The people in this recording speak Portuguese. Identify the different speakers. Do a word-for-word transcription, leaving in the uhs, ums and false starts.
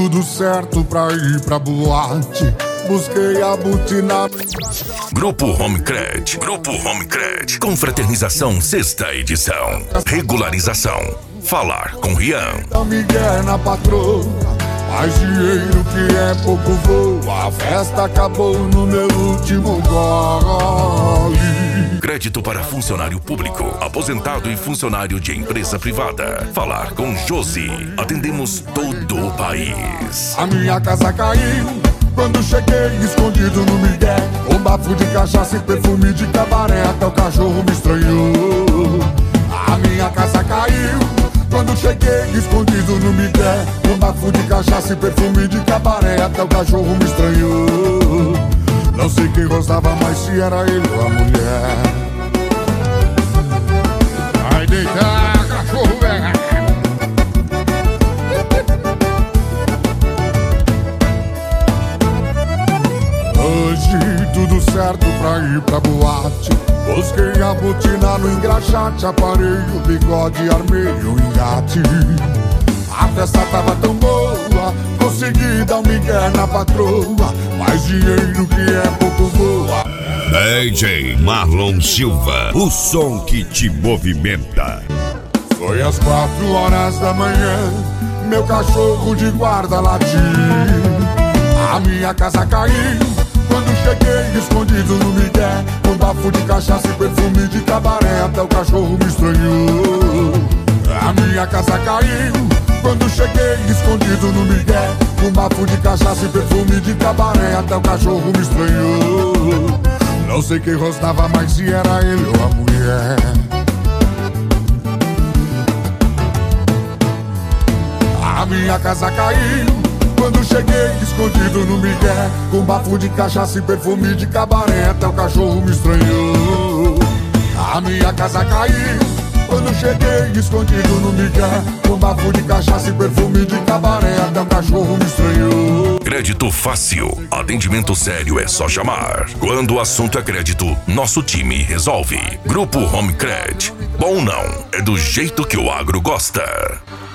Speaker 1: tudo certo pra ir pra boate. Busquei a butina.
Speaker 2: Grupo Homecred. Grupo Homecred. Confraternização sexta edição. Regularização. Falar com Rian.
Speaker 1: Dá migué na patroa, mais dinheiro que é pouco voa. A festa acabou no meu último gole.
Speaker 2: Crédito para funcionário público, aposentado e funcionário de empresa privada. Falar com Josi. Atendemos todo o país.
Speaker 1: A minha casa caiu quando cheguei escondido no migué. Um bafo de cachaça e perfume de cabaré. Até o cachorro me estranhou. A minha casa caiu quando cheguei escondido no migué. Um bafo de cachaça e perfume de cabaré. Até o cachorro me estranhou. Não sei quem gostava mais, se era ele ou a mulher. Vai deitar, cachorro velho. Hoje tudo certo pra ir pra boate. Busquei a botina no engraxate. Aparei o bigode, armei o engate. A festa tava tão boa, consegui dar um migué na patroa. Mais dinheiro que é pouco voa.
Speaker 3: D J Marlon Silva, o som que te movimenta.
Speaker 1: Foi às quatro horas da manhã, meu cachorro de guarda latiu. A minha casa caiu quando cheguei escondido no migué. Com bafo de cachaça e perfume de cabaré. Até o cachorro me estranhou. A minha casa caiu quando cheguei escondido no migué. Com bafo de cachaça e perfume de cabaré. Até o cachorro me estranhou. Não sei quem rostava mais, se era ele ou a mulher. A minha casa caiu quando cheguei escondido no migué. Com bafo de cachaça e perfume de cabaré. Até o cachorro me estranhou. A minha casa caiu quando cheguei escondido no migué. Com bafo de cachaça e perfume de cabaré. Até o cachorro me estranhou.
Speaker 2: Crédito fácil. Atendimento sério é só chamar. Quando o assunto é crédito, nosso time resolve. Grupo Homecred. Bom não, é do jeito que o agro gosta.